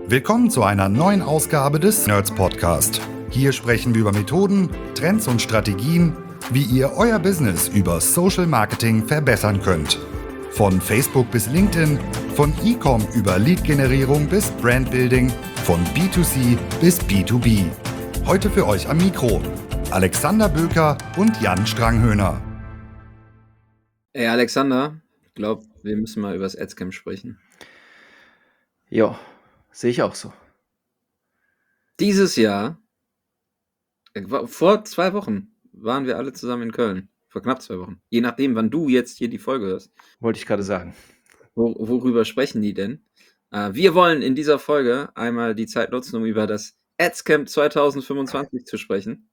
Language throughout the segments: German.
Willkommen zu einer neuen Ausgabe des Nerds Podcast. Hier sprechen wir über Methoden, Trends und Strategien, wie ihr euer Business über Social Marketing verbessern könnt. Von Facebook bis LinkedIn, von E-Com über Lead-Generierung bis Brandbuilding, von B2C bis B2B. Heute für euch am Mikro Alexander Böker und Jan Stranghöhner. Ey Alexander, ich glaube, wir müssen mal über das Adscamp sprechen. Ja, sehe ich auch so. Dieses Jahr, vor 2 Wochen, waren wir alle zusammen in Köln. Vor knapp 2 Wochen. Je nachdem, wann du jetzt hier die Folge hörst. Wollte ich gerade sagen. Worüber sprechen die denn? Wir wollen in dieser Folge einmal die Zeit nutzen, um über das Adscamp 2025 zu sprechen.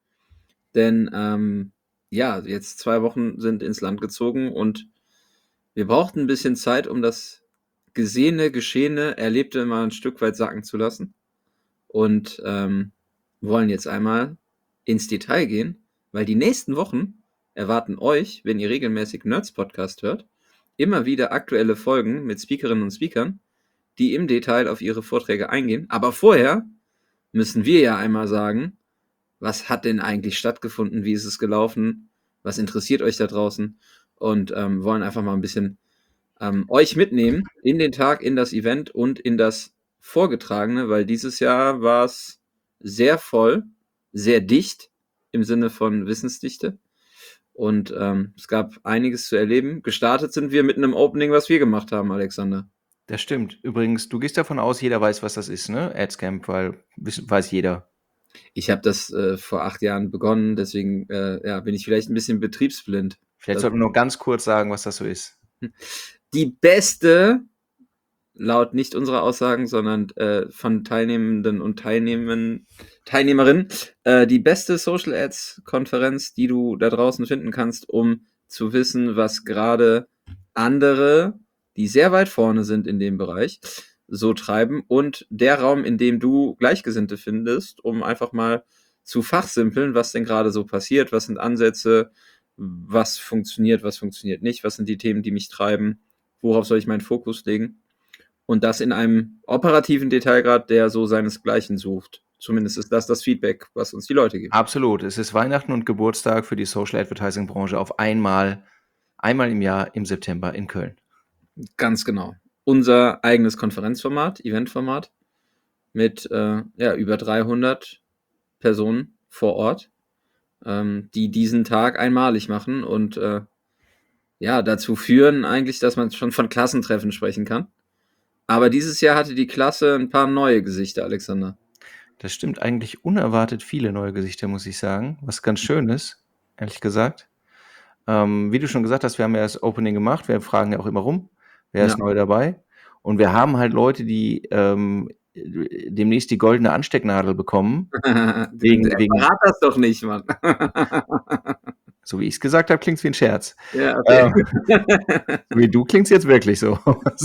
Denn jetzt 2 Wochen sind ins Land gezogen und wir brauchten ein bisschen Zeit, um das Gesehene, Geschehene, Erlebte mal ein Stück weit sacken zu lassen. Und wollen jetzt einmal ins Detail gehen, weil die nächsten Wochen erwarten euch, wenn ihr regelmäßig Nerds Podcast hört, immer wieder aktuelle Folgen mit Speakerinnen und Speakern, die im Detail auf ihre Vorträge eingehen. Aber vorher müssen wir ja einmal sagen, was hat denn eigentlich stattgefunden, wie ist es gelaufen, was interessiert euch da draußen und wollen einfach mal ein bisschen euch mitnehmen in den Tag, in das Event und in das Vorgetragene, weil dieses Jahr war es sehr voll, sehr dicht im Sinne von Wissensdichte und es gab einiges zu erleben. Gestartet sind wir mit einem Opening, was wir gemacht haben, Alexander. Das stimmt. Übrigens, du gehst davon aus, jeder weiß, was das ist, ne? Adscamp, weil weiß jeder. Ich habe das vor 8 Jahren begonnen, deswegen bin ich vielleicht ein bisschen betriebsblind. Vielleicht sollten wir nur ganz kurz sagen, was das so ist. Die beste, laut nicht unserer Aussagen, sondern von Teilnehmenden und Teilnehmerinnen, die beste Social Ads Konferenz, die du da draußen finden kannst, um zu wissen, was gerade andere, die sehr weit vorne sind in dem Bereich, so treiben und der Raum, in dem du Gleichgesinnte findest, um einfach mal zu fachsimpeln, was denn gerade so passiert, was sind Ansätze, was funktioniert nicht, was sind die Themen, die mich treiben, worauf soll ich meinen Fokus legen? Und das in einem operativen Detailgrad, der so seinesgleichen sucht. Zumindest ist das Feedback, was uns die Leute geben. Absolut. Es ist Weihnachten und Geburtstag für die Social Advertising Branche auf einmal im Jahr im September in Köln. Ganz genau. Unser eigenes Konferenzformat, Eventformat mit über 300 Personen vor Ort, die diesen Tag einmalig machen und dazu führen eigentlich, dass man schon von Klassentreffen sprechen kann. Aber dieses Jahr hatte die Klasse ein paar neue Gesichter, Alexander. Das stimmt, eigentlich unerwartet viele neue Gesichter, muss ich sagen, was ganz schön ist, ehrlich gesagt. Wie du schon gesagt hast, wir haben ja das Opening gemacht, wir fragen ja auch immer rum, wer ist neu dabei. Und wir haben halt Leute, die demnächst die goldene Anstecknadel bekommen. Verrat das doch nicht, Mann. So wie ich es gesagt habe, klingt es wie ein Scherz. Ja, okay. Wie du klingst jetzt wirklich so.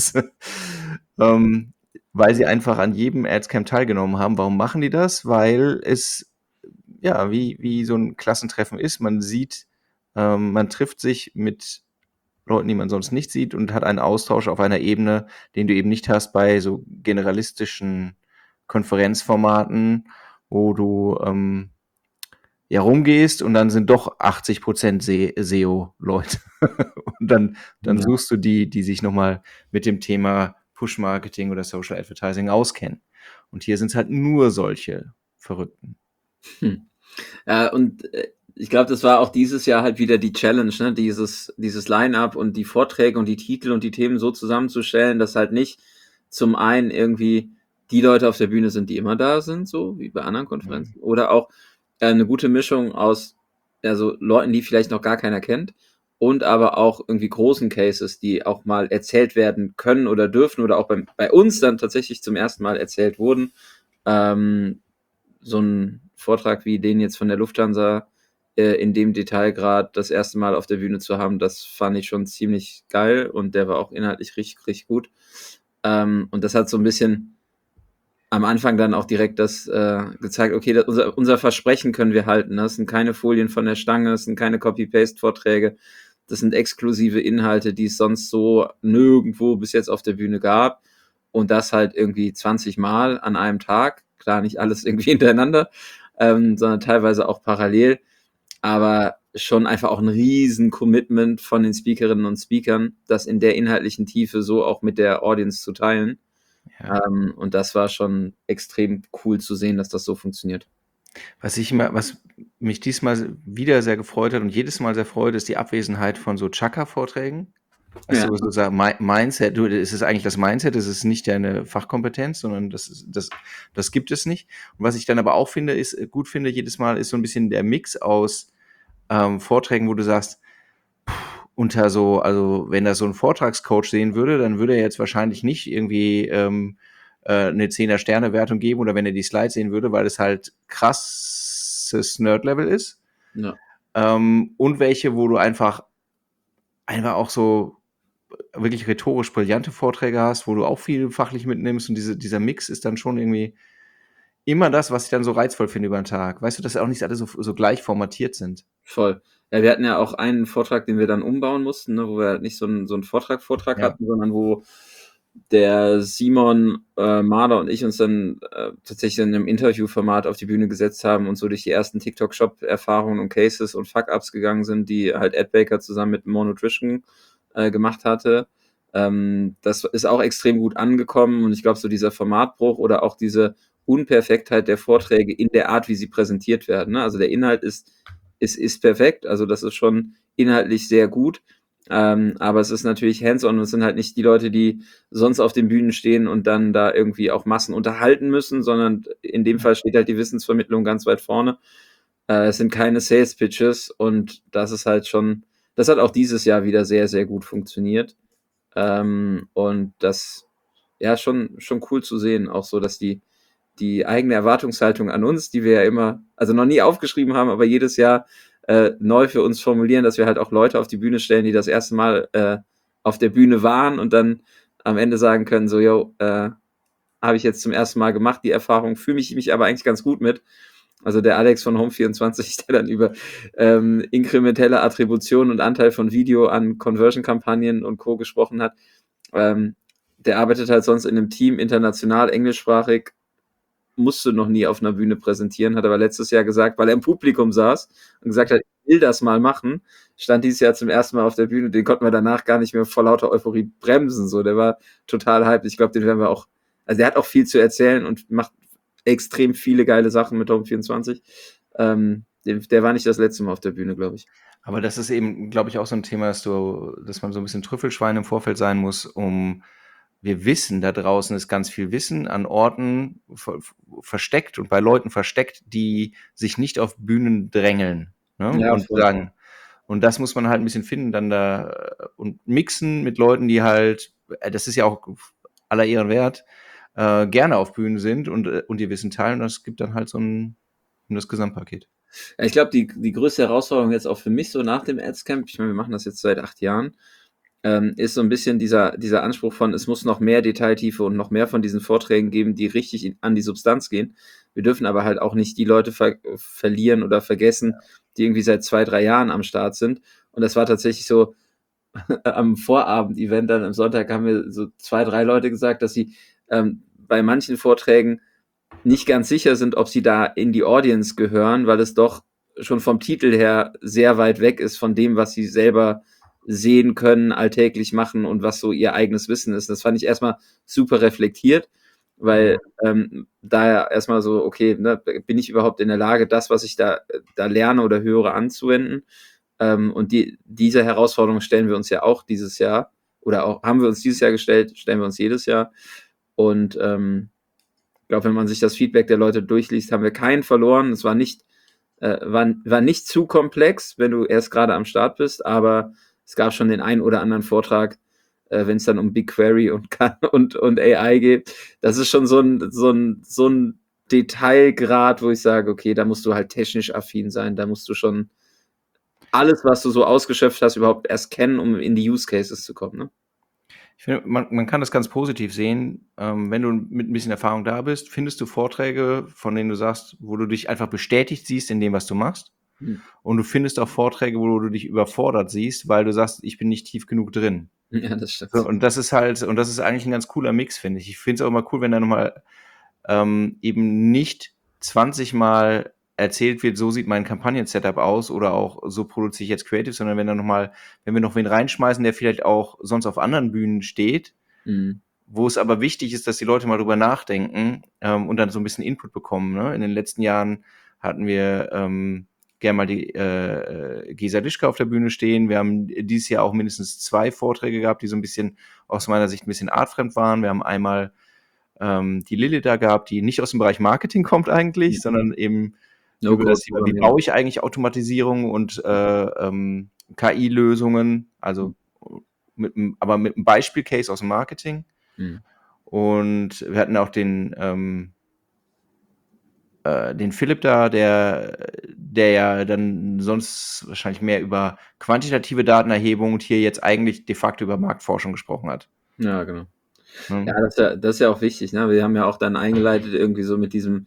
Weil sie einfach an jedem Adscamp teilgenommen haben. Warum machen die das? Weil es ja wie so ein Klassentreffen ist. Man sieht, man trifft sich mit Leuten, die man sonst nicht sieht und hat einen Austausch auf einer Ebene, den du eben nicht hast bei so generalistischen Konferenzformaten, wo du rumgehst und dann sind doch 80% SEO-Leute. Und dann suchst du die sich nochmal mit dem Thema Push-Marketing oder Social Advertising auskennen. Und hier sind es halt nur solche Verrückten. Und ich glaube, das war auch dieses Jahr halt wieder die Challenge, ne? Dieses Line-Up und die Vorträge und die Titel und die Themen so zusammenzustellen, dass halt nicht zum einen irgendwie die Leute auf der Bühne sind, die immer da sind, so wie bei anderen Konferenzen, oder auch eine gute Mischung aus Leuten, die vielleicht noch gar keiner kennt und aber auch irgendwie großen Cases, die auch mal erzählt werden können oder dürfen oder auch bei uns dann tatsächlich zum ersten Mal erzählt wurden. So ein Vortrag wie den jetzt von der Lufthansa in dem Detailgrad das erste Mal auf der Bühne zu haben, das fand ich schon ziemlich geil und der war auch inhaltlich richtig, richtig gut. Und das hat so ein bisschen am Anfang dann auch direkt das gezeigt, okay, unser Versprechen können wir halten. Das sind keine Folien von der Stange, das sind keine Copy-Paste-Vorträge, das sind exklusive Inhalte, die es sonst so nirgendwo bis jetzt auf der Bühne gab. und das halt irgendwie 20 Mal an einem Tag. Klar, nicht alles irgendwie hintereinander, sondern teilweise auch parallel, aber schon einfach auch ein riesen Commitment von den Speakerinnen und Speakern, das in der inhaltlichen Tiefe so auch mit der Audience zu teilen. Ja. Und das war schon extrem cool zu sehen, dass das so funktioniert. Was mich diesmal wieder sehr gefreut hat und jedes Mal sehr freut, ist die Abwesenheit von so Chakra-Vorträgen. Weißt Ja. du, so sagen, Mindset, es ist eigentlich das Mindset, es ist nicht deine Fachkompetenz, sondern das gibt es nicht. Und was ich dann aber auch gut finde jedes Mal, ist so ein bisschen der Mix aus Vorträgen, wo du sagst, also wenn das so ein Vortragscoach sehen würde, dann würde er jetzt wahrscheinlich nicht irgendwie eine 10er-Sterne-Wertung geben oder wenn er die Slides sehen würde, weil es halt krasses Nerd-Level ist. Ja. Und welche, wo du einfach auch so wirklich rhetorisch brillante Vorträge hast, wo du auch viel fachlich mitnimmst und dieser Mix ist dann schon irgendwie immer das, was ich dann so reizvoll finde über den Tag. Weißt du, dass auch nicht alle so gleich formatiert sind. Voll. Ja, wir hatten ja auch einen Vortrag, den wir dann umbauen mussten, ne, wo wir halt nicht so einen Vortrag Ja. hatten, sondern wo der Simon Marder und ich uns dann tatsächlich in einem Interviewformat auf die Bühne gesetzt haben und so durch die ersten TikTok-Shop-Erfahrungen und Cases und Fuck-Ups gegangen sind, die halt Ed Baker zusammen mit More Nutrition gemacht hatte. Das ist auch extrem gut angekommen und ich glaube, so dieser Formatbruch oder auch diese Unperfektheit der Vorträge in der Art, wie sie präsentiert werden. Ne? Also der Inhalt ist perfekt, also das ist schon inhaltlich sehr gut, aber es ist natürlich hands-on und es sind halt nicht die Leute, die sonst auf den Bühnen stehen und dann da irgendwie auch Massen unterhalten müssen, sondern in dem Fall steht halt die Wissensvermittlung ganz weit vorne. Es sind keine Sales-Pitches und das ist halt schon, das hat auch dieses Jahr wieder sehr, sehr gut funktioniert. Und das, ja, schon cool zu sehen, auch so, dass die eigene Erwartungshaltung an uns, die wir ja immer, also noch nie aufgeschrieben haben, aber jedes Jahr neu für uns formulieren, dass wir halt auch Leute auf die Bühne stellen, die das erste Mal auf der Bühne waren und dann am Ende sagen können, so, yo, habe ich jetzt zum ersten Mal gemacht, die Erfahrung, fühle mich aber eigentlich ganz gut mit. Also der Alex von Home24, der dann über inkrementelle Attribution und Anteil von Video an Conversion-Kampagnen und Co. gesprochen hat, der arbeitet halt sonst in einem Team, international, englischsprachig, musste noch nie auf einer Bühne präsentieren, hat aber letztes Jahr gesagt, weil er im Publikum saß und gesagt hat, ich will das mal machen, stand dieses Jahr zum ersten Mal auf der Bühne, den konnten wir danach gar nicht mehr vor lauter Euphorie bremsen, so, der war total hyped, ich glaube, den werden wir auch, also der hat auch viel zu erzählen und macht extrem viele geile Sachen mit Home24, der war nicht das letzte Mal auf der Bühne, glaube ich. Aber das ist eben, glaube ich, auch so ein Thema, dass man so ein bisschen Trüffelschwein im Vorfeld sein muss, wir wissen, da draußen ist ganz viel Wissen an Orten versteckt und bei Leuten versteckt, die sich nicht auf Bühnen drängeln, ne? Ja, Und voll. sagen, und das muss man halt ein bisschen finden, dann da und mixen mit Leuten, die halt, das ist ja auch aller Ehren wert, gerne auf Bühnen sind und ihr Wissen teilen. Und das gibt dann halt so das Gesamtpaket. Ja, ich glaube, die größte Herausforderung jetzt auch für mich so nach dem Adscamp, ich meine, wir machen das jetzt seit 8 Jahren, ist so ein bisschen dieser Anspruch von, es muss noch mehr Detailtiefe und noch mehr von diesen Vorträgen geben, die richtig an die Substanz gehen. Wir dürfen aber halt auch nicht die Leute verlieren oder vergessen, die irgendwie seit 2, 3 Jahren am Start sind. Und das war tatsächlich so, am Vorabend-Event dann am Sonntag haben wir so 2, 3 Leute gesagt, dass sie bei manchen Vorträgen nicht ganz sicher sind, ob sie da in die Audience gehören, weil es doch schon vom Titel her sehr weit weg ist von dem, was sie selber sehen können, alltäglich machen und was so ihr eigenes Wissen ist. Das fand ich erstmal super reflektiert, weil da ja erstmal so, okay, ne, bin ich überhaupt in der Lage, das, was ich da lerne oder höre, anzuwenden? Und diese Herausforderung stellen wir uns ja auch dieses Jahr, oder auch haben wir uns dieses Jahr gestellt, stellen wir uns jedes Jahr. Und ich glaube, wenn man sich das Feedback der Leute durchliest, haben wir keinen verloren. Es war nicht zu komplex, wenn du erst gerade am Start bist, aber es gab schon den einen oder anderen Vortrag, wenn es dann um BigQuery und AI geht. Das ist schon so ein Detailgrad, wo ich sage, okay, da musst du halt technisch affin sein, da musst du schon alles, was du so ausgeschöpft hast, überhaupt erst kennen, um in die Use Cases zu kommen. Ne? Ich finde, man kann das ganz positiv sehen. Wenn du mit ein bisschen Erfahrung da bist, findest du Vorträge, von denen du sagst, wo du dich einfach bestätigt siehst in dem, was du machst. Und du findest auch Vorträge, wo du dich überfordert siehst, weil du sagst, ich bin nicht tief genug drin. Ja, das stimmt. So, und das ist eigentlich ein ganz cooler Mix, finde ich. Ich finde es auch immer cool, wenn da nochmal eben nicht 20 Mal erzählt wird, so sieht mein Kampagnen-Setup aus oder auch so produziere ich jetzt Creative, sondern wenn wir noch wen reinschmeißen, der vielleicht auch sonst auf anderen Bühnen steht, wo es aber wichtig ist, dass die Leute mal drüber nachdenken und dann so ein bisschen Input bekommen. Ne? In den letzten Jahren hatten wir gerne mal die Gesa Lischka auf der Bühne stehen. Wir haben dieses Jahr auch mindestens 2 Vorträge gehabt, die so ein bisschen aus meiner Sicht ein bisschen artfremd waren. Wir haben einmal die Lilly da gehabt, die nicht aus dem Bereich Marketing kommt eigentlich, sondern eben über das Thema, wie baue ich eigentlich Automatisierung und KI-Lösungen, also aber mit einem Beispiel-Case aus dem Marketing. Und wir hatten auch den Philipp da, der ja dann sonst wahrscheinlich mehr über quantitative Datenerhebung und hier jetzt eigentlich de facto über Marktforschung gesprochen hat. Ja, genau. Ja, das ist ja auch wichtig, ne? Wir haben ja auch dann eingeleitet irgendwie so mit diesem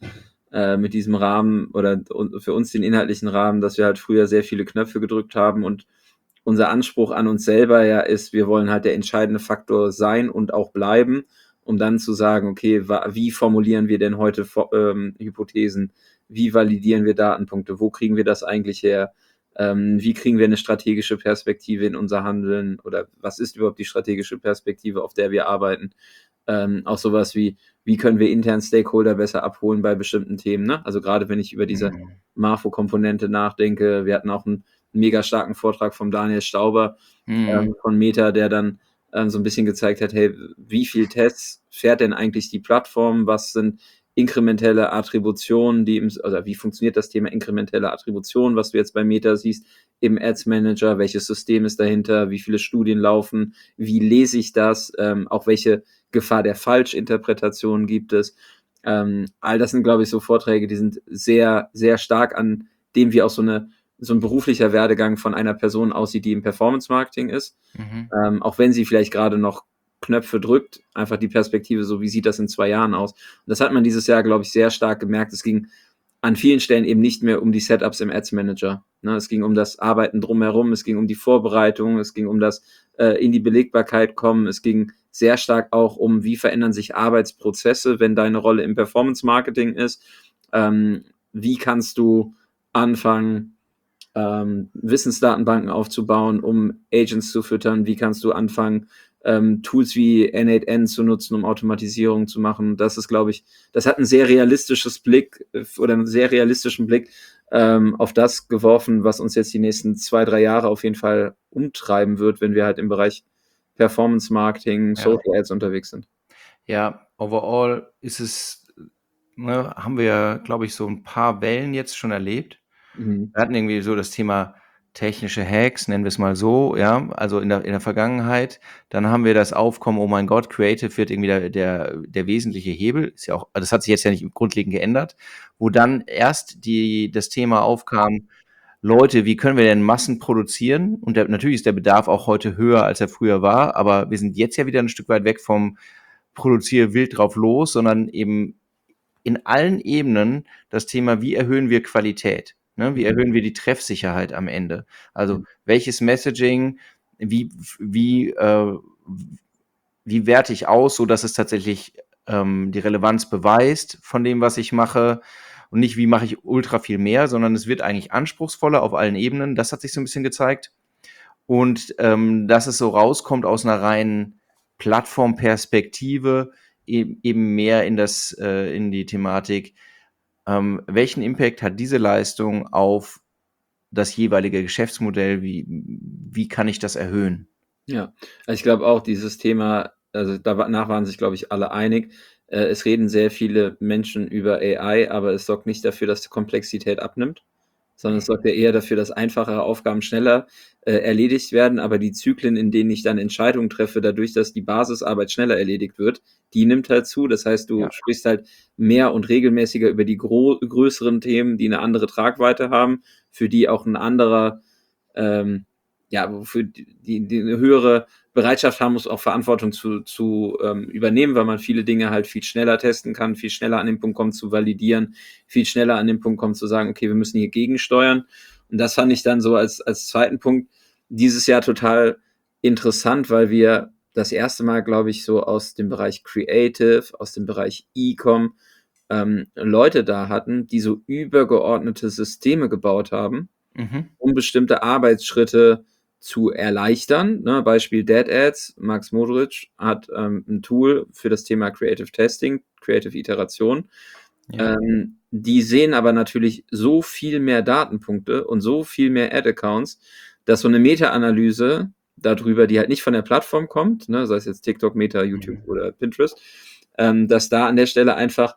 Rahmen oder für uns den inhaltlichen Rahmen, dass wir halt früher sehr viele Knöpfe gedrückt haben und unser Anspruch an uns selber ja ist, wir wollen halt der entscheidende Faktor sein und auch bleiben, um dann zu sagen, okay, wie formulieren wir denn heute Hypothesen, wie validieren wir Datenpunkte, wo kriegen wir das eigentlich her, wie kriegen wir eine strategische Perspektive in unser Handeln oder was ist überhaupt die strategische Perspektive, auf der wir arbeiten. Auch sowas wie können wir intern Stakeholder besser abholen bei bestimmten Themen, ne? Also gerade wenn ich über diese Marfo-Komponente nachdenke, wir hatten auch einen mega starken Vortrag vom Daniel Stauber von Meta, der dann so ein bisschen gezeigt hat, hey, wie viel Tests fährt denn eigentlich die Plattform, was sind inkrementelle Attributionen, oder wie funktioniert das Thema inkrementelle Attribution, was du jetzt bei Meta siehst, im Ads Manager, welches System ist dahinter, wie viele Studien laufen, wie lese ich das, auch welche Gefahr der Falschinterpretation gibt es. All das sind, glaube ich, so Vorträge, die sind sehr, sehr stark an dem, wie auch so ein beruflicher Werdegang von einer Person aussieht, die im Performance-Marketing ist. Auch wenn sie vielleicht gerade noch Knöpfe drückt, einfach die Perspektive, so wie sieht das in 2 Jahren aus. Und das hat man dieses Jahr, glaube ich, sehr stark gemerkt. Es ging an vielen Stellen eben nicht mehr um die Setups im Ads Manager. Ne? Es ging um das Arbeiten drumherum, es ging um die Vorbereitung, es ging um das in die Belegbarkeit kommen, es ging sehr stark auch um, wie verändern sich Arbeitsprozesse, wenn deine Rolle im Performance-Marketing ist. Wie kannst du anfangen, Wissensdatenbanken aufzubauen, um Agents zu füttern? Wie kannst du anfangen, Tools wie N8N zu nutzen, um Automatisierung zu machen? Das ist, glaube ich, das hat einen sehr realistischen Blick auf das geworfen, was uns jetzt die nächsten 2, 3 Jahre auf jeden Fall umtreiben wird, wenn wir halt im Bereich Performance Marketing, Social Ads unterwegs sind. Ja, overall haben wir, glaube ich, so ein paar Wellen jetzt schon erlebt. Wir hatten irgendwie so das Thema technische Hacks, nennen wir es mal so, ja, also in der Vergangenheit. Dann haben wir das Aufkommen, oh mein Gott, Creative wird irgendwie der wesentliche Hebel. Ist ja auch, das hat sich jetzt ja nicht grundlegend geändert, wo dann erst das Thema aufkam, Leute, wie können wir denn Massen produzieren? Und natürlich ist der Bedarf auch heute höher, als er früher war, aber wir sind jetzt ja wieder ein Stück weit weg vom Produziere wild drauf los, sondern eben in allen Ebenen das Thema, wie erhöhen wir Qualität? Ne? Wie erhöhen wir die Treffsicherheit am Ende? Also welches Messaging, wie werte ich aus, so dass es tatsächlich die Relevanz beweist von dem, was ich mache und nicht, wie mache ich ultra viel mehr, sondern es wird eigentlich anspruchsvoller auf allen Ebenen. Das hat sich so ein bisschen gezeigt. Und dass es so rauskommt aus einer reinen Plattformperspektive, eben mehr in die Thematik, welchen Impact hat diese Leistung auf das jeweilige Geschäftsmodell, wie kann ich das erhöhen? Ja, also ich glaube auch dieses Thema, also danach waren sich, glaube ich, alle einig. Es reden sehr viele Menschen über AI, aber es sorgt nicht dafür, dass die Komplexität abnimmt, sondern es sorgt ja eher dafür, dass einfachere Aufgaben schneller erledigt werden, aber die Zyklen, in denen ich dann Entscheidungen treffe, dadurch, dass die Basisarbeit schneller erledigt wird, die nimmt halt zu. Das heißt, du sprichst halt mehr und regelmäßiger über die größeren Themen, die eine andere Tragweite haben, für die auch ein anderer wofür die eine höhere Bereitschaft haben muss, auch Verantwortung zu übernehmen, weil man viele Dinge halt viel schneller testen kann, viel schneller an den Punkt kommt zu validieren, viel schneller an den Punkt kommt zu sagen, okay, wir müssen hier gegensteuern. Und das fand ich dann so als zweiten Punkt dieses Jahr total interessant, weil wir das erste Mal, glaube ich, so aus dem Bereich Creative, aus dem Bereich E-Com Leute da hatten, die so übergeordnete Systeme gebaut haben, um bestimmte Arbeitsschritte zu erleichtern. Ne? Beispiel Dead Ads. Max Modric hat ein Tool für das Thema Creative Testing, Creative Iteration. Ja. Die sehen aber natürlich so viel mehr Datenpunkte und so viel mehr Ad-Accounts, dass so eine Meta-Analyse darüber, die halt nicht von der Plattform kommt, ne, sei es jetzt TikTok, Meta, YouTube oder Pinterest, dass da an der Stelle einfach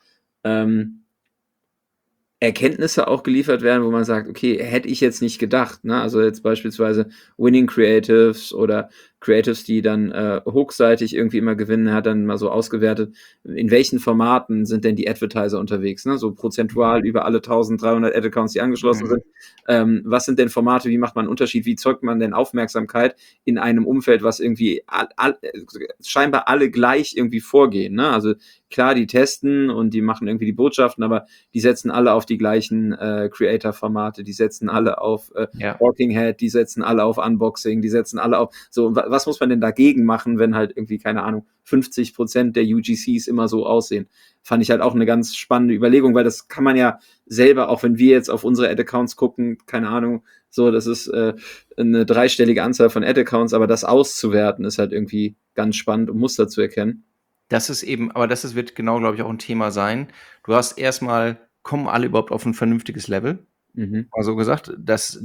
Erkenntnisse auch geliefert werden, wo man sagt, okay, hätte ich jetzt nicht gedacht, ne? Also jetzt beispielsweise Winning Creatives oder Creatives, die dann hookseitig irgendwie immer gewinnen, hat dann mal so ausgewertet, in welchen Formaten sind denn die Advertiser unterwegs, ne? So prozentual über alle 1300 Ad-Accounts, die angeschlossen sind. Was sind denn Formate, wie macht man einen Unterschied, wie zeugt man denn Aufmerksamkeit in einem Umfeld, was irgendwie scheinbar alle gleich irgendwie vorgehen, ne? Also klar, die testen und die machen irgendwie die Botschaften, aber die setzen alle auf die gleichen Creator-Formate, die setzen alle auf Talking Head, die setzen alle auf Unboxing, die setzen alle auf, so, was muss man denn dagegen machen, wenn halt irgendwie, keine Ahnung, 50% der UGCs immer so aussehen? Fand ich halt auch eine ganz spannende Überlegung, weil das kann man ja selber, auch wenn wir jetzt auf unsere Ad-Accounts gucken, keine Ahnung, so, das ist eine dreistellige Anzahl von Ad-Accounts, aber das auszuwerten ist halt irgendwie ganz spannend, um Muster zu erkennen. Das ist eben, aber das wird genau, glaube ich, auch ein Thema sein. Du hast erstmal, kommen alle überhaupt auf ein vernünftiges Level? Also gesagt, dass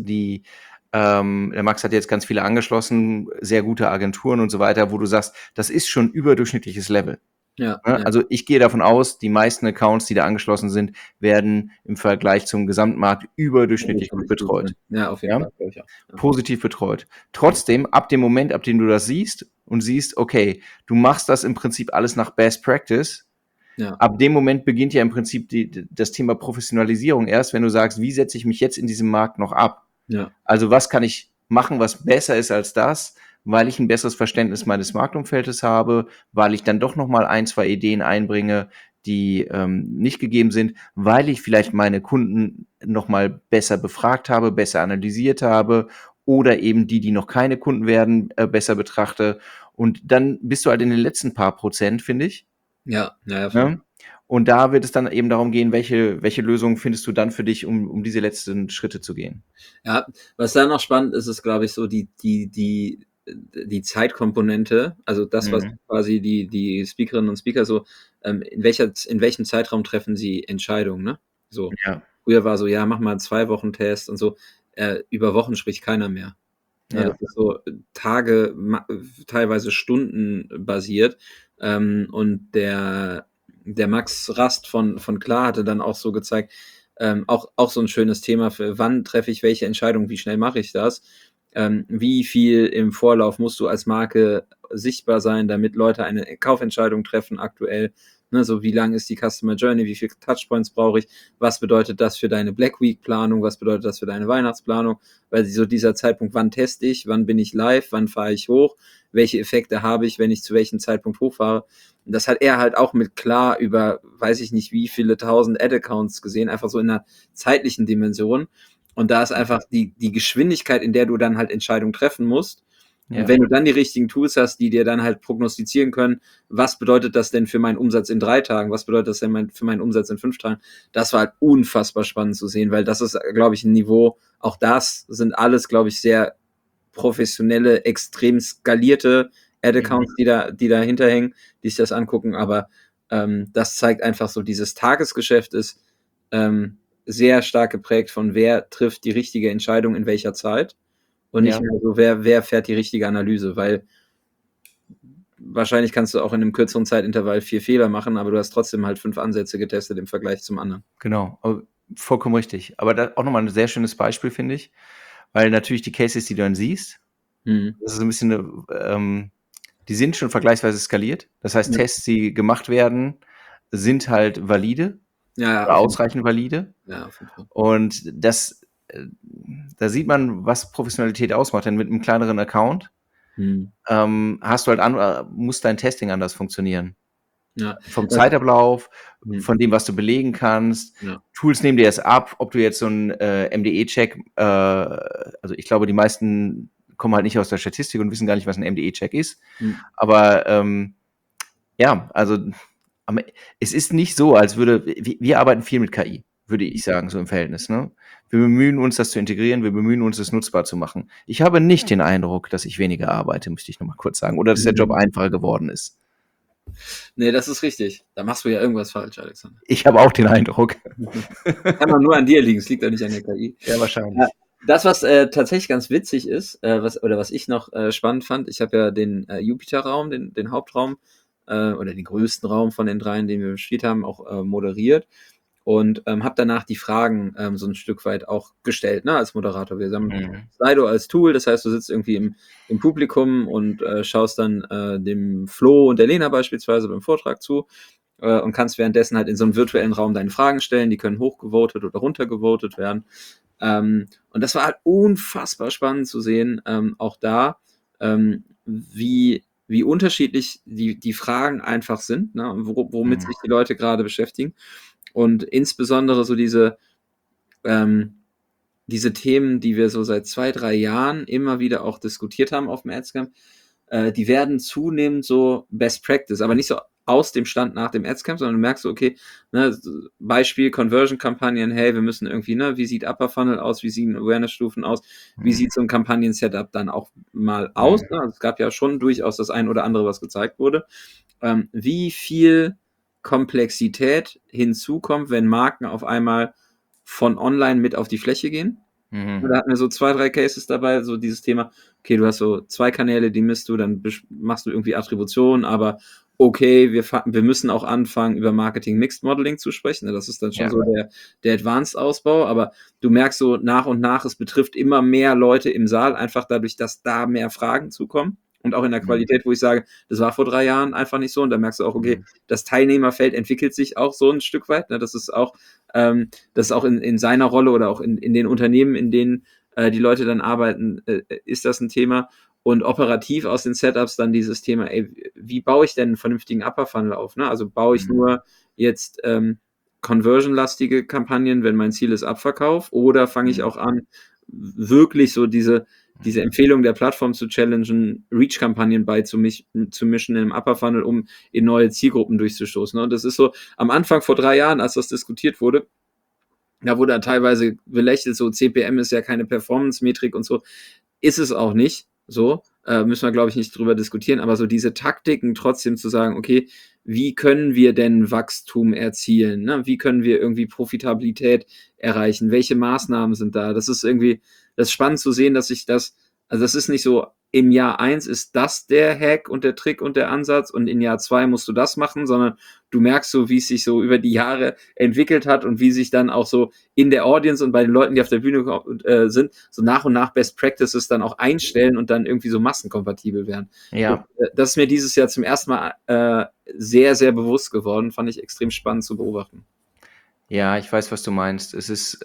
der Max hat jetzt ganz viele angeschlossen, sehr gute Agenturen und so weiter, wo du sagst, das ist schon überdurchschnittliches Level. Ja, Ne? ja. Also ich gehe davon aus, die meisten Accounts, die da angeschlossen sind, werden im Vergleich zum Gesamtmarkt überdurchschnittlich gut betreut. Ja, auf jeden Fall, glaube ich auch. Ja. Positiv betreut. Trotzdem, ab dem Moment, ab dem du das siehst und siehst, okay, du machst das im Prinzip alles nach Best Practice, Ja. ab dem Moment beginnt ja im Prinzip das Thema Professionalisierung erst, wenn du sagst, wie setze ich mich jetzt in diesem Markt noch ab? Ja. Also was kann ich machen, was besser ist als das, weil ich ein besseres Verständnis meines Marktumfeldes habe, weil ich dann doch nochmal 1, 2 Ideen einbringe, die nicht gegeben sind, weil ich vielleicht meine Kunden nochmal besser befragt habe, besser analysiert habe oder eben die noch keine Kunden werden, besser betrachte. Und dann bist du halt in den letzten paar Prozent, finde ich. Ja. Ne? Und da wird es dann eben darum gehen, welche Lösung findest du dann für dich, um diese letzten Schritte zu gehen. Ja, was da noch spannend ist, ist, glaube ich, so die Zeitkomponente, also das, was quasi die Speakerinnen und Speaker so, in welchem Zeitraum treffen sie Entscheidungen, ne? So. Ja. Früher war so, ja, mach mal einen 2-Wochen-Test und so. Über Wochen spricht keiner mehr. Ja. Das ist so Tage, teilweise Stunden basiert. Und der Max Rast von Klar hatte dann auch so gezeigt, auch so ein schönes Thema für wann treffe ich welche Entscheidung, wie schnell mache ich das, wie viel im Vorlauf musst du als Marke sichtbar sein, damit Leute eine Kaufentscheidung treffen aktuell, ne, so wie lang ist die Customer Journey, wie viele Touchpoints brauche ich, was bedeutet das für deine Black Week Planung, was bedeutet das für deine Weihnachtsplanung, weil so dieser Zeitpunkt, wann teste ich, wann bin ich live, wann fahre ich hoch, welche Effekte habe ich, wenn ich zu welchem Zeitpunkt hochfahre. Und das hat er halt auch mit Klar über, weiß ich nicht, wie viele 1000 Ad-Accounts gesehen, einfach so in einer zeitlichen Dimension. Und da ist einfach die Geschwindigkeit, in der du dann halt Entscheidungen treffen musst. Ja. Und wenn du dann die richtigen Tools hast, die dir dann halt prognostizieren können, was bedeutet das denn für meinen Umsatz in 3 Tagen, was bedeutet das denn für meinen Umsatz in 5 Tagen, das war halt unfassbar spannend zu sehen, weil das ist, glaube ich, ein Niveau, auch das sind alles, glaube ich, sehr professionelle, extrem skalierte Ad-Accounts, die da hinterhängen, die sich das angucken, aber das zeigt einfach so, dieses Tagesgeschäft ist sehr stark geprägt von wer trifft die richtige Entscheidung in welcher Zeit und nicht mehr so, wer fährt die richtige Analyse, weil wahrscheinlich kannst du auch in einem kürzeren Zeitintervall 4 Fehler machen, aber du hast trotzdem halt 5 Ansätze getestet im Vergleich zum anderen. Genau, vollkommen richtig. Aber da auch nochmal ein sehr schönes Beispiel, finde ich, weil natürlich die Cases, die du dann siehst, das ist ein bisschen die sind schon vergleichsweise skaliert. Das heißt, Tests, die gemacht werden, sind halt valide, oder ausreichend valide. Ja, auf jeden Fall. Und da sieht man, was Professionalität ausmacht. Denn mit einem kleineren Account hast du halt muss dein Testing anders funktionieren. Ja. Vom Zeitablauf, von dem, was du belegen kannst. Ja. Tools nehmen dir es ab, ob du jetzt so einen MDE-Check, also ich glaube, die meisten kommen halt nicht aus der Statistik und wissen gar nicht, was ein MDE-Check ist. Mhm. Aber also es ist nicht so, als würde, wir arbeiten viel mit KI, würde ich sagen, so im Verhältnis. Ne? Wir bemühen uns, das zu integrieren, wir bemühen uns, das nutzbar zu machen. Ich habe nicht den Eindruck, dass ich weniger arbeite, müsste ich nochmal kurz sagen, oder dass der Job einfacher geworden ist. Nee, das ist richtig. Da machst du ja irgendwas falsch, Alexander. Ich habe auch den Eindruck. Kann doch nur an dir liegen, es liegt doch nicht an der KI. Ja, wahrscheinlich. Das, was tatsächlich ganz witzig ist, was ich noch spannend fand, ich habe ja den Jupiter-Raum, den Hauptraum oder den größten Raum von den dreien, den wir bespielt haben, auch moderiert und habe danach die Fragen so ein Stück weit auch gestellt, ne, als Moderator. Wir haben Slido als Tool, das heißt, du sitzt irgendwie im Publikum und schaust dann dem Flo und der Lena beispielsweise beim Vortrag zu und kannst währenddessen halt in so einem virtuellen Raum deine Fragen stellen, die können hochgevotet oder runtergevotet werden. Und das war halt unfassbar spannend zu sehen, auch da, wie unterschiedlich die Fragen einfach sind, ne, und womit sich die Leute gerade beschäftigen. Und insbesondere so diese Themen, die wir so seit 2-3 Jahren immer wieder auch diskutiert haben auf dem Adscamp, die werden zunehmend so Best Practice, aber nicht so aus dem Stand nach dem Adscamp, sondern du merkst so, okay, ne, Beispiel Conversion-Kampagnen, hey, wir müssen irgendwie, ne, wie sieht Upper Funnel aus, wie sehen Awareness-Stufen aus, wie sieht so ein Kampagnen-Setup dann auch mal aus, ne? Also es gab ja schon durchaus das ein oder andere, was gezeigt wurde. Wie viel Komplexität hinzukommt, wenn Marken auf einmal von online mit auf die Fläche gehen. Da hatten wir so 2-3 Cases dabei, so dieses Thema, okay, du hast so 2 Kanäle, die misst du, dann machst du irgendwie Attribution, aber okay, wir müssen auch anfangen, über Marketing Mixed Modeling zu sprechen. Das ist dann schon so der Advanced-Ausbau, aber du merkst so nach und nach, es betrifft immer mehr Leute im Saal, einfach dadurch, dass da mehr Fragen zukommen. Und auch in der Qualität, wo ich sage, das war vor 3 Jahren einfach nicht so. Und da merkst du auch, okay, das Teilnehmerfeld entwickelt sich auch so ein Stück weit. Ne? Das ist auch in seiner Rolle oder auch in den Unternehmen, in denen die Leute dann arbeiten, ist das ein Thema. Und operativ aus den Setups dann dieses Thema, ey, wie baue ich denn einen vernünftigen Upper Funnel auf? Ne? Also baue ich nur jetzt conversion-lastige Kampagnen, wenn mein Ziel ist Abverkauf, oder fange ich auch an, wirklich so diese Empfehlung der Plattform zu challengen, Reach-Kampagnen zu mischen im Upper Funnel, um in neue Zielgruppen durchzustoßen. Ne? Und das ist so, am Anfang vor 3 Jahren, als das diskutiert wurde, da wurde dann teilweise belächelt, so CPM ist ja keine Performance-Metrik und so. Ist es auch nicht. So, müssen wir, glaube ich, nicht drüber diskutieren, aber so diese Taktiken trotzdem zu sagen, okay, wie können wir denn Wachstum erzielen? Ne? Wie können wir irgendwie Profitabilität erreichen? Welche Maßnahmen sind da? Das ist irgendwie, das ist spannend zu sehen, dass also das ist nicht so, im Jahr 1 ist das der Hack und der Trick und der Ansatz und in Jahr 2 musst du das machen, sondern du merkst so, wie es sich so über die Jahre entwickelt hat und wie sich dann auch so in der Audience und bei den Leuten, die auf der Bühne sind, so nach und nach Best Practices dann auch einstellen und dann irgendwie so massenkompatibel werden. Ja. Das ist mir dieses Jahr zum ersten Mal sehr, sehr bewusst geworden. Fand ich extrem spannend zu beobachten. Ja, ich weiß, was du meinst. Es ist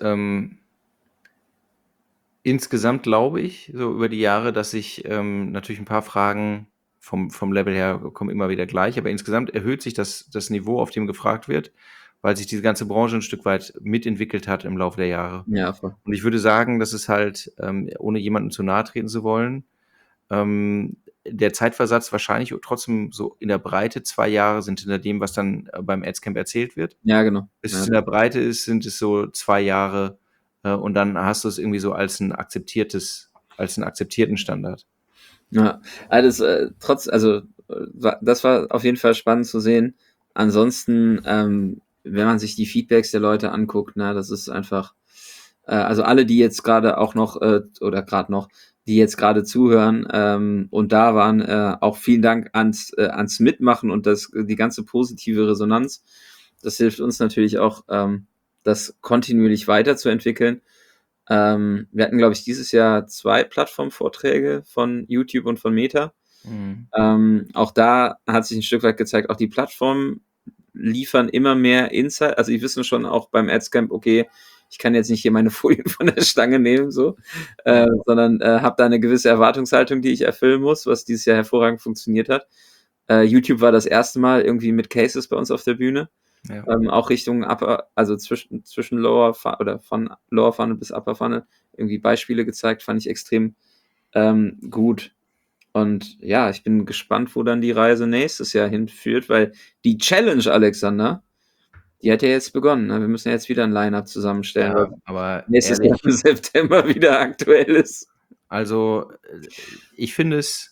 insgesamt, glaube ich, so über die Jahre, dass sich natürlich ein paar Fragen vom Level her kommen immer wieder gleich, aber insgesamt erhöht sich das Niveau, auf dem gefragt wird, weil sich diese ganze Branche ein Stück weit mitentwickelt hat im Laufe der Jahre. Ja, voll. Und ich würde sagen, dass es halt, ohne jemandem zu nahe treten zu wollen, der Zeitversatz wahrscheinlich trotzdem so in der Breite 2 Jahre sind hinter dem, was dann beim Adscamp erzählt wird. Ja, genau. Bis es in der Breite ist, sind es so 2 Jahre und dann hast du es irgendwie so als einen akzeptierten Standard. Ja, das das war auf jeden Fall spannend zu sehen. Ansonsten, wenn man sich die Feedbacks der Leute anguckt, ne, das ist einfach, also alle, die jetzt gerade auch noch oder gerade noch, die jetzt gerade zuhören und da waren, auch vielen Dank ans Mitmachen und die ganze positive Resonanz. Das hilft uns natürlich auch, das kontinuierlich weiterzuentwickeln. Wir hatten, glaube ich, dieses Jahr 2 Plattformvorträge von YouTube und von Meta. Auch da hat sich ein Stück weit gezeigt, auch die Plattformen liefern immer mehr Insight. Also die wissen schon auch beim Adscamp, okay, ich kann jetzt nicht hier meine Folien von der Stange nehmen, so, sondern habe da eine gewisse Erwartungshaltung, die ich erfüllen muss, was dieses Jahr hervorragend funktioniert hat. YouTube war das erste Mal irgendwie mit Cases bei uns auf der Bühne. Ja. Auch Richtung Upper, also zwischen Lower oder von Lower Funnel bis Upper Funnel irgendwie Beispiele gezeigt, fand ich extrem gut. Und ja, ich bin gespannt, wo dann die Reise nächstes Jahr hinführt, weil die Challenge, Alexander, die hat ja jetzt begonnen. Ne? Wir müssen jetzt wieder ein Line-Up zusammenstellen, Ja, weil aber nächstes ehrlich, Jahr im September wieder aktuell ist. also ich finde es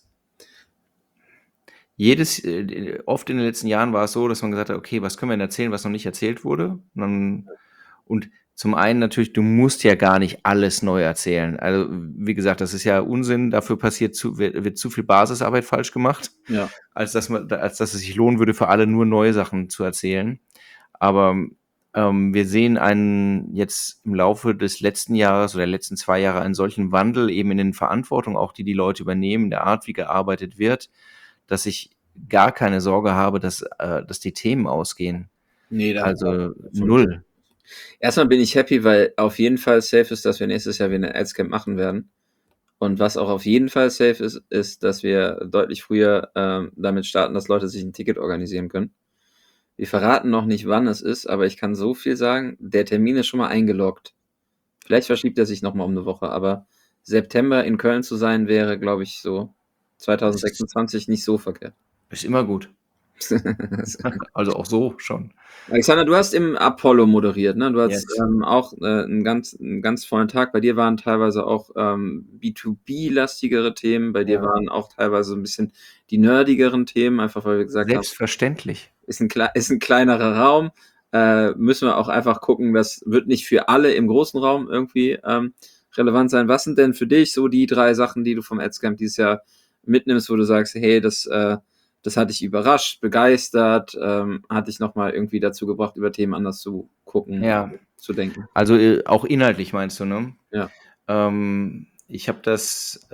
oft in den letzten Jahren war es so, dass man gesagt hat, okay, was können wir denn erzählen, was noch nicht erzählt wurde? Und zum einen natürlich, du musst ja gar nicht alles neu erzählen. Also wie gesagt, das ist ja Unsinn, dafür wird zu viel Basisarbeit falsch gemacht, Ja. als dass es sich lohnen würde, für alle nur neue Sachen zu erzählen. Aber wir sehen jetzt im Laufe des letzten Jahres oder der letzten 2 Jahre einen solchen Wandel eben in den Verantwortungen, auch die Leute übernehmen, der Art, wie gearbeitet wird, dass ich gar keine Sorge habe, dass die Themen ausgehen. Nee, Also 0. Erstmal bin ich happy, weil auf jeden Fall safe ist, dass wir nächstes Jahr wieder ein Adscamp machen werden. Und was auch auf jeden Fall safe ist, ist, dass wir deutlich früher damit starten, dass Leute sich ein Ticket organisieren können. Wir verraten noch nicht, wann es ist, aber ich kann so viel sagen, der Termin ist schon mal eingeloggt. Vielleicht verschiebt er sich nochmal um eine Woche, aber September in Köln zu sein, wäre, glaube ich, so 2026 nicht so verkehrt. Ist immer gut. Also auch so schon. Alexander, du hast im Apollo moderiert, ne? Du hast Yes. auch einen ganz vollen Tag. Bei dir waren teilweise auch B2B-lastigere Themen. Bei dir Ja. waren auch teilweise ein bisschen die nerdigeren Themen, einfach weil wir gesagt haben, Selbstverständlich. ist ein kleinerer Raum. Müssen wir auch einfach gucken, das wird nicht für alle im großen Raum irgendwie relevant sein. Was sind denn für dich so die 3 Sachen, die du vom Adscamp dieses Jahr mitnimmst, wo du sagst, hey, das hat dich überrascht, begeistert, hat dich nochmal irgendwie dazu gebracht, über Themen anders zu gucken, Ja. zu denken? Also auch inhaltlich meinst du, ne? Ja. Ich habe das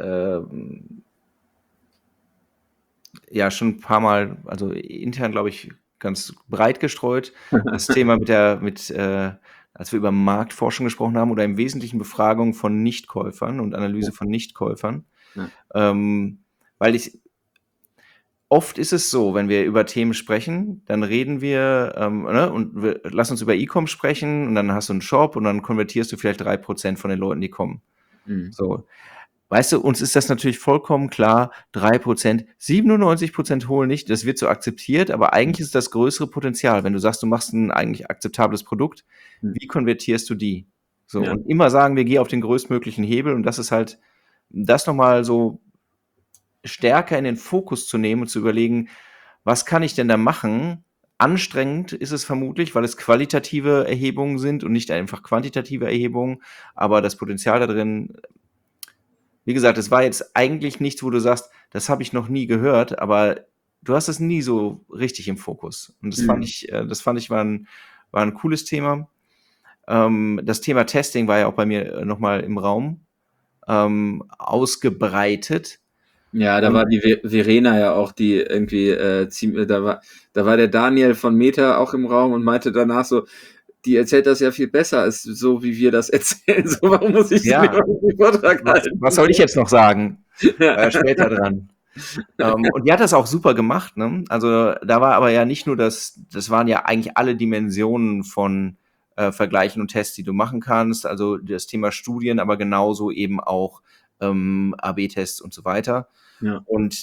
ja schon ein paar Mal, also intern, glaube ich, ganz breit gestreut. Das Thema als wir über Marktforschung gesprochen haben oder im Wesentlichen Befragung von Nichtkäufern und Analyse von Nichtkäufern. Ja. Weil oft ist es so, wenn wir über Themen sprechen, dann reden wir, und lass uns über E-Com sprechen und dann hast du einen Shop und dann konvertierst du vielleicht 3% von den Leuten, die kommen. Mhm. So. Weißt du, uns ist das natürlich vollkommen klar, 3%, 97% holen nicht, das wird so akzeptiert, aber eigentlich ist das größere Potenzial, wenn du sagst, du machst ein eigentlich akzeptables Produkt, wie konvertierst du die? So, Ja. und immer sagen wir, geh auf den größtmöglichen Hebel und das ist halt, das nochmal so stärker in den Fokus zu nehmen und zu überlegen, was kann ich denn da machen? Anstrengend ist es vermutlich, weil es qualitative Erhebungen sind und nicht einfach quantitative Erhebungen, aber das Potenzial da drin, wie gesagt, es war jetzt eigentlich nichts, wo du sagst, das habe ich noch nie gehört, aber du hast es nie so richtig im Fokus. Und das fand ich war ein cooles Thema. Das Thema Testing war ja auch bei mir nochmal im Raum ausgebreitet. Ja, da war die Verena ja auch, die irgendwie da war der Daniel von Meta auch im Raum und meinte danach so, die erzählt das ja viel besser, als so wie wir das erzählen. So, warum muss ich Ja. den Vortrag halten? Was soll ich jetzt noch sagen? Ja. Später dran. Und die hat das auch super gemacht, ne? Also da war aber ja nicht nur das waren ja eigentlich alle Dimensionen von Vergleichen und Tests, die du machen kannst. Also das Thema Studien, aber genauso eben auch AB-Tests und so weiter. Ja. Und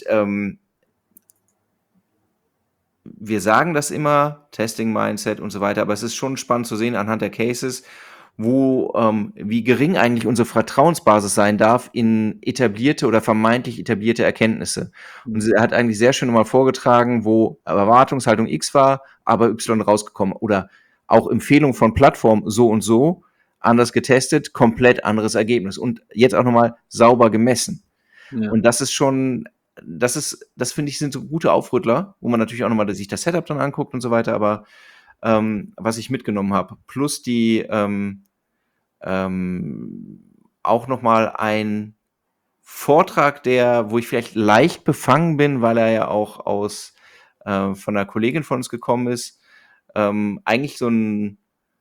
wir sagen das immer, Testing Mindset und so weiter, aber es ist schon spannend zu sehen anhand der Cases, wie gering eigentlich unsere Vertrauensbasis sein darf in etablierte oder vermeintlich etablierte Erkenntnisse. Und sie hat eigentlich sehr schön mal vorgetragen, wo Erwartungshaltung X war, aber Y rausgekommen. Oder auch Empfehlung von Plattform so und so, anders getestet, komplett anderes Ergebnis. Und jetzt auch nochmal sauber gemessen. Ja. Und das ist schon, das finde ich, sind so gute Aufrüttler, wo man natürlich auch nochmal sich das Setup dann anguckt und so weiter, aber was ich mitgenommen habe. Plus die auch nochmal ein Vortrag, wo ich vielleicht leicht befangen bin, weil er ja auch von einer Kollegin von uns gekommen ist. Eigentlich so ein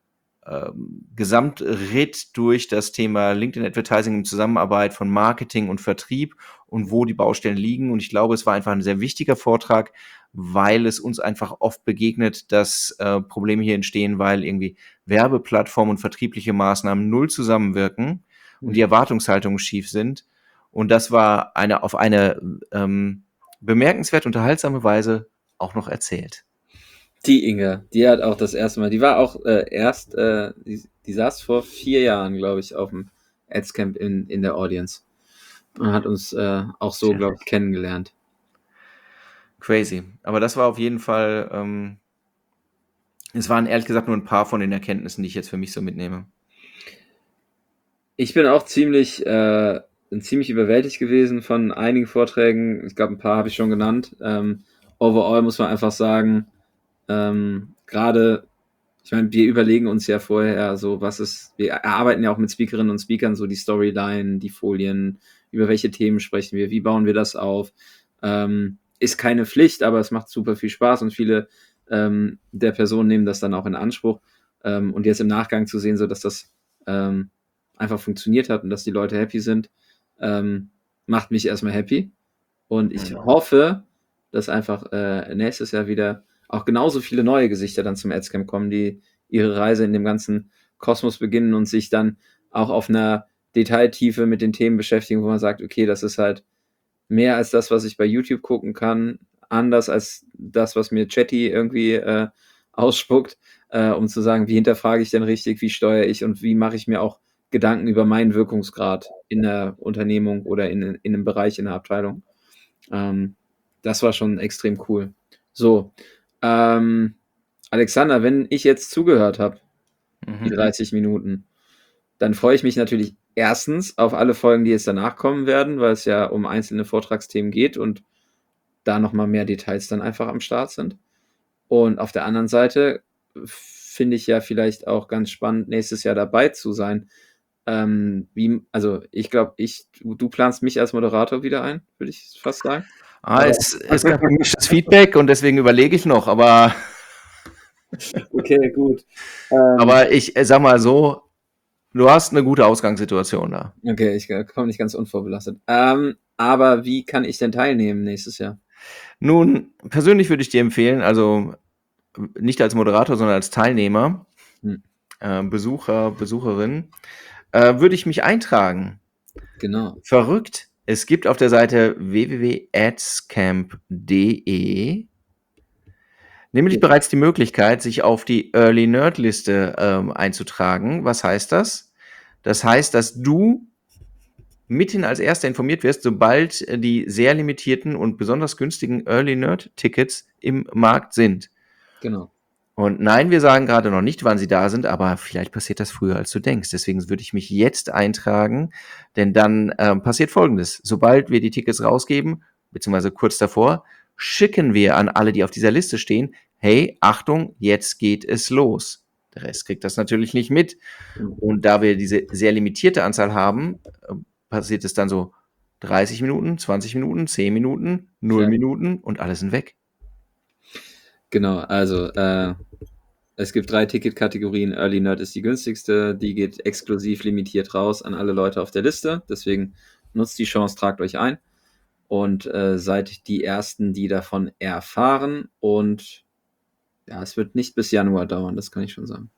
Gesamtritt durch das Thema LinkedIn Advertising in Zusammenarbeit von Marketing und Vertrieb und wo die Baustellen liegen. Und ich glaube, es war einfach ein sehr wichtiger Vortrag, weil es uns einfach oft begegnet, dass Probleme hier entstehen, weil irgendwie Werbeplattformen und vertriebliche Maßnahmen null zusammenwirken und die Erwartungshaltungen schief sind. Und das war auf eine bemerkenswert unterhaltsame Weise auch noch erzählt. Die Inga, die hat auch das erste Mal, die war auch die saß vor 4 Jahren, glaube ich, auf dem Adscamp in der Audience und hat uns auch so, glaube ich, kennengelernt. Crazy. Aber das war auf jeden Fall, es waren ehrlich gesagt nur ein paar von den Erkenntnissen, die ich jetzt für mich so mitnehme. Ich bin auch ziemlich überwältigt gewesen von einigen Vorträgen. Ich glaube, ein paar habe ich schon genannt. Overall muss man einfach sagen, gerade, ich meine, wir überlegen uns ja vorher so, wir erarbeiten ja auch mit Speakerinnen und Speakern so die Storyline, die Folien, über welche Themen sprechen wir, wie bauen wir das auf. Ist keine Pflicht, aber es macht super viel Spaß und viele der Personen nehmen das dann auch in Anspruch. Und jetzt im Nachgang zu sehen, so dass das einfach funktioniert hat und dass die Leute happy sind, macht mich erstmal happy. Und ich hoffe, dass einfach nächstes Jahr wieder auch genauso viele neue Gesichter dann zum Adscamp kommen, die ihre Reise in dem ganzen Kosmos beginnen und sich dann auch auf einer Detailtiefe mit den Themen beschäftigen, wo man sagt, okay, das ist halt mehr als das, was ich bei YouTube gucken kann, anders als das, was mir Chatty irgendwie ausspuckt, um zu sagen, wie hinterfrage ich denn richtig, wie steuere ich und wie mache ich mir auch Gedanken über meinen Wirkungsgrad in der Unternehmung oder in einem Bereich, in der Abteilung. Das war schon extrem cool. So, Alexander, wenn ich jetzt zugehört habe, die 30 Minuten, dann freue ich mich natürlich erstens auf alle Folgen, die jetzt danach kommen werden, weil es ja um einzelne Vortragsthemen geht und da nochmal mehr Details dann einfach am Start sind. Und auf der anderen Seite finde ich ja vielleicht auch ganz spannend, nächstes Jahr dabei zu sein. Ich glaube, du planst mich als Moderator wieder ein, würde ich fast sagen. Es ist ein gemischtes Feedback und deswegen überlege ich noch, aber okay, gut. Aber ich sag mal so, du hast eine gute Ausgangssituation da. Okay, ich komme nicht ganz unvorbelastet. Aber wie kann ich denn teilnehmen nächstes Jahr? Nun, persönlich würde ich dir empfehlen, also nicht als Moderator, sondern als Teilnehmer, Besucher, Besucherin, würde ich mich eintragen. Genau. Verrückt. Es gibt auf der Seite www.adscamp.de nämlich bereits die Möglichkeit, sich auf die Early Nerd Liste einzutragen. Was heißt das? Das heißt, dass du mithin als Erster informiert wirst, sobald die sehr limitierten und besonders günstigen Early Nerd Tickets im Markt sind. Genau. Und nein, wir sagen gerade noch nicht, wann sie da sind, aber vielleicht passiert das früher, als du denkst. Deswegen würde ich mich jetzt eintragen, denn dann passiert Folgendes. Sobald wir die Tickets rausgeben, beziehungsweise kurz davor, schicken wir an alle, die auf dieser Liste stehen, hey, Achtung, jetzt geht es los. Der Rest kriegt das natürlich nicht mit. Und da wir diese sehr limitierte Anzahl haben, passiert es dann so 30 Minuten, 20 Minuten, 10 Minuten, 0 Minuten und alle sind weg. Genau, also es gibt 3 Ticketkategorien. Early Nerd ist die günstigste, die geht exklusiv limitiert raus an alle Leute auf der Liste. Deswegen nutzt die Chance, tragt euch ein und seid die Ersten, die davon erfahren. Und ja, es wird nicht bis Januar dauern, das kann ich schon sagen.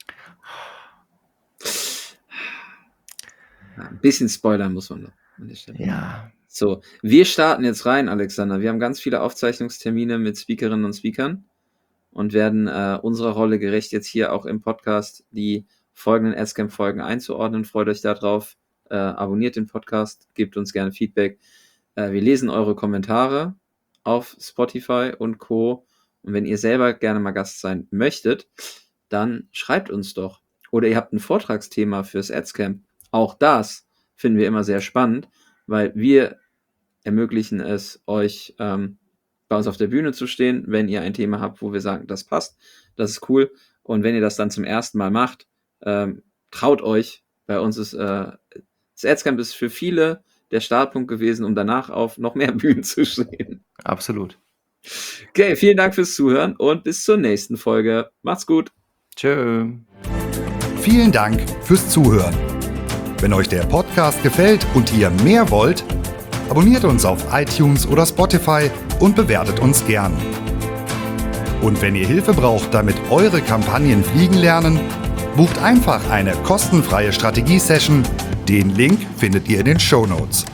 Ja, ein bisschen spoilern muss man noch an der Stelle. Ja. So, wir starten jetzt rein, Alexander. Wir haben ganz viele Aufzeichnungstermine mit Speakerinnen und Speakern und werden unserer Rolle gerecht, jetzt hier auch im Podcast die folgenden Adscamp-Folgen einzuordnen. Freut euch darauf, abonniert den Podcast, gebt uns gerne Feedback. Wir lesen eure Kommentare auf Spotify und Co. Und wenn ihr selber gerne mal Gast sein möchtet, dann schreibt uns doch. Oder ihr habt ein Vortragsthema fürs Adscamp. Auch das finden wir immer sehr spannend, weil wir ermöglichen es euch, bei uns auf der Bühne zu stehen, wenn ihr ein Thema habt, wo wir sagen, das passt, das ist cool. Und wenn ihr das dann zum ersten Mal macht, traut euch. Bei uns ist das Adscamp ist für viele der Startpunkt gewesen, um danach auf noch mehr Bühnen zu stehen. Absolut. Okay, vielen Dank fürs Zuhören und bis zur nächsten Folge. Macht's gut. Tschö. Vielen Dank fürs Zuhören. Wenn euch der Podcast gefällt und ihr mehr wollt, abonniert uns auf iTunes oder Spotify und bewertet uns gern. Und wenn ihr Hilfe braucht, damit eure Kampagnen fliegen lernen, bucht einfach eine kostenfreie Strategie-Session. Den Link findet ihr in den Shownotes.